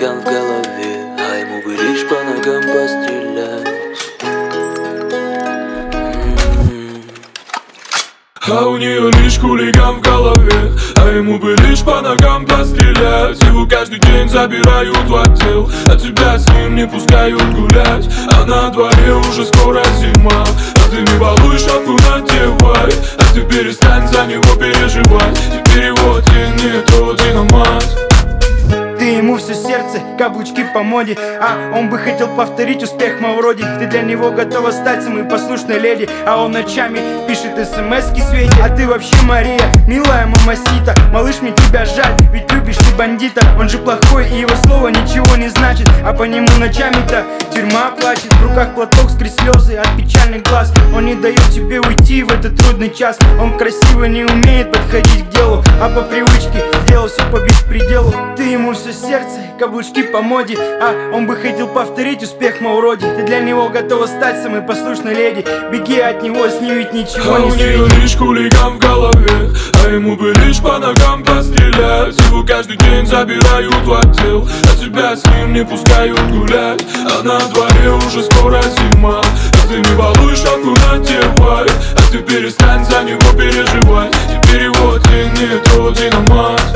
хулиган в голове, а ему бы лишь по ногам пострелять. А у нее лишь хулиган в голове, а ему бы лишь по ногам пострелять. Его каждый день забирают в отдел, а тебя с ним не пускают гулять. А на дворе уже скоро зима, а ты не балуй, шапку надевай. А ты перестань за него переживать, теперь его день не тот динамат. Ты ему все сердце, каблучки по моде, а он бы хотел повторить успех Мавроди. Ты для него готова стать самой послушной леди, а он ночами пишет смс-ки Свете. А ты вообще Мария, милая мамасита. Малыш, мне тебя жаль, ведь любишь ты бандита. Он же плохой, и его слово ничего не значит, а по нему ночами-то тюрьма плачет. В руках платок, скрыть слезы от печальных глаз. Он не дает тебе уйти в этот трудный час. Он красиво не умеет подходить к делу, а по привычке сделал все по беспределу. Ты ему все сердце, каблучки по моде, а он бы хотел повторить успех Мавроди. Ты для него готова стать самой послушной леди. Беги от него, с ним ведь ничего не светит. А у нее лишь хулиган в голове, а ему бы лишь по ногам пострелять. Его каждый день забирают в отдел, а тебя с ним не пускают гулять. А на дворе уже скоро зима, а ты не балуй, шапку надевай. А ты перестань за него переживать, теперь его день не тот динамат.